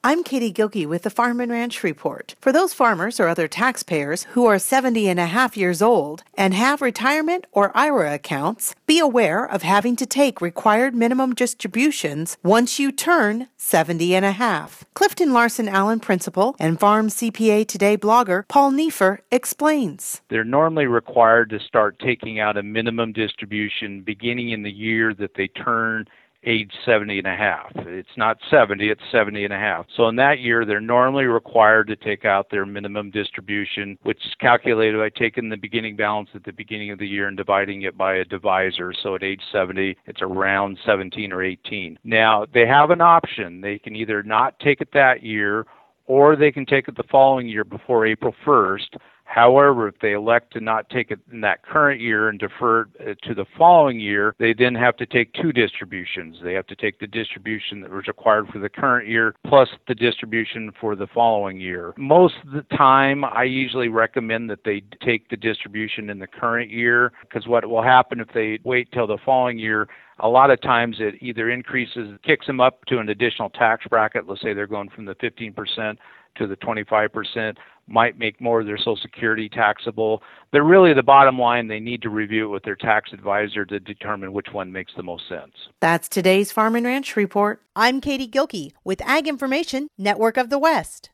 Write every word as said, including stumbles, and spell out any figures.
I'm Katie Gilkey with the Farm and Ranch Report. For those farmers or other taxpayers who are seventy and a half years old and have retirement or I R A accounts, be aware of having to take required minimum distributions once you turn seventy and a half. Clifton Larson Allen Principal and Farm C P A Today blogger Paul Neiffer explains. They're normally required to start taking out a minimum distribution beginning in the year that they turn age seventy and a half. It's not seventy, it's seventy and a half. So in that year, they're normally required to take out their minimum distribution, which is calculated by taking the beginning balance at the beginning of the year and dividing it by a divisor. So at age seventy, it's around seventeen or eighteen. Now, they have an option. They can either not take it that year, or they can take it the following year before April first. However, if they elect to not take it in that current year and defer it to the following year, they then have to take two distributions. They have to take the distribution that was required for the current year plus the distribution for the following year. Most of the time, I usually recommend that they take the distribution in the current year, because what will happen if they wait till the following year, a lot of times it either increases, kicks them up to an additional tax bracket. Let's say they're going from the fifteen percent to the twenty-five percent, might make more of their Social Security taxable. But really, the bottom line, they need to review it with their tax advisor to determine which one makes the most sense. That's today's Farm and Ranch Report. I'm Katie Gilkey with Ag Information Network of the West.